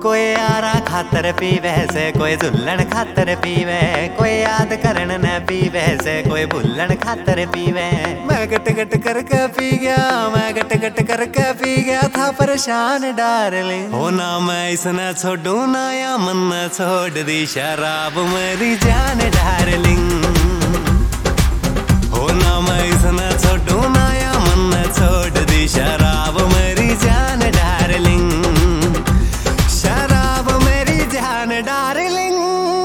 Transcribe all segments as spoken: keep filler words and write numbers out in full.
कोई यारा खातर पीवे से कोई झुल्लन खातर पीवे, कोई याद करन न पीवे से कोई भुल्लन खातर पीवे। मैं गट गट करके पी गया, मैं गट गट करके पी गया था परेशान डार्लिंग। हो ना मैं इसने छोड़ू ना या मन न छोड़ दी शराब मेरी जान डार्लिंग। हो ना मैं इसने छोड़ू ना या मन न छोड़ दी शराब मेरी जान डार्लिंग। शराब मेरी जान डार्लिंग,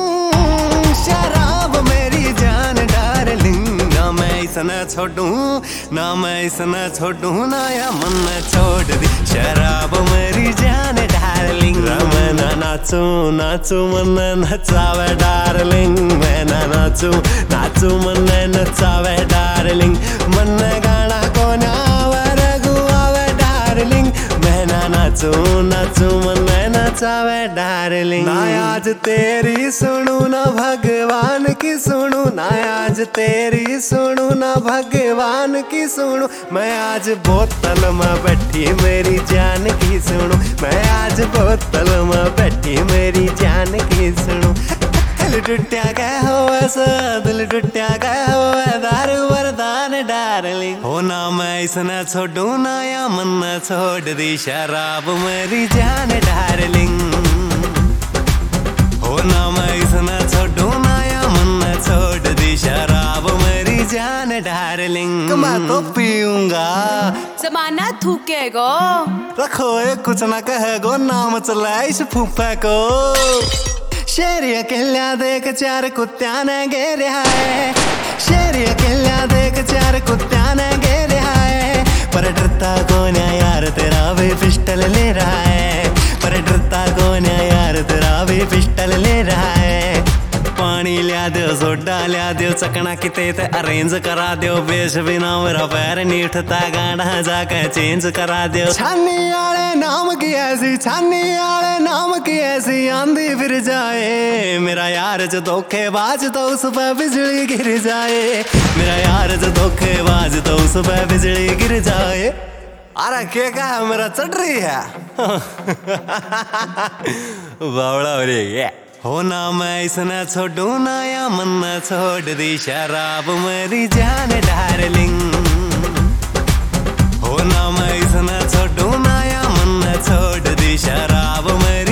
शराब मेरी जान डार्लिंग। ना मैं इसने छोड़ू ना मैं इसने छोड़ू ना या मन न छोड़ दी शराब मेरी जान डार्लिंग। मैं ना नाचू नाचू मन नचावे डार्लिंग, मैं ना नाचू नाचू मन नचावे डार्लिंग। मन गाना को नावे रघुआवे डार्लिंग, मैं ना नाचू नाचू मन नचावे डार्लिंग। ना आज तेरी सुनू ना भगवान की सुनू, ना आज तेरी सुनू ना भगवान की सुनू। मैं आज बोतल में बैठी मेरी जान की सुनू, मैं आज बोतल में बैठी मेरी जान की सुनू। दिल टूटा गया हो ऐसा, दिल टूटा गया हो दारू वरदान डार्लिंग। हो ना मैं इसने छोड़ू ना या मन न छोड़ दी शराब मेरी जान डार्लिंग। हो ना मैं इसने छोड़ू ना या मन न छोड़ दी शराब मेरी जान डार्लिंग। मैं तो पीऊंगा जमाना थूकेगो, रखो एक कुछ ना कहेगो, नाम चला इस फूफे को। शेरी अकेला देख चार कुत्त्या ने घेरा है, शेरी अकेला देख चार कुत्त्या ने घेरा है। पर डरता कौन है यार तेरा भी पिस्टल ले रहा है, पर डरता कौन है यार तेरा भी पिस्टल ले रहा है। पानी लिया दो सोडा लिया दो चकना किते ते अरेंज करा दो, बेश बिना मेरा पैर नहीं उठता गाना जाके चेंज करा दो। छानी आले नाम की ऐसी, छानी आले नाम की ऐसी आंधी फिर जाए। मेरा यार जो धोखेबाज तो उस पर बिजली गिर जाए, मेरा यार जो धोखेबाज तो उस पर बिजली गिर जाए। अरे क्या कहा मेरा चढ़ रही है बावड़ा हो रही है। हो ना मैं इसने छोड़ू ना या मन न छोड़ दी शराब मेरी जान डार्लिंग। हो ना मैं इसने छोड़ू ना या मन न छोड़ दी शराब मेरी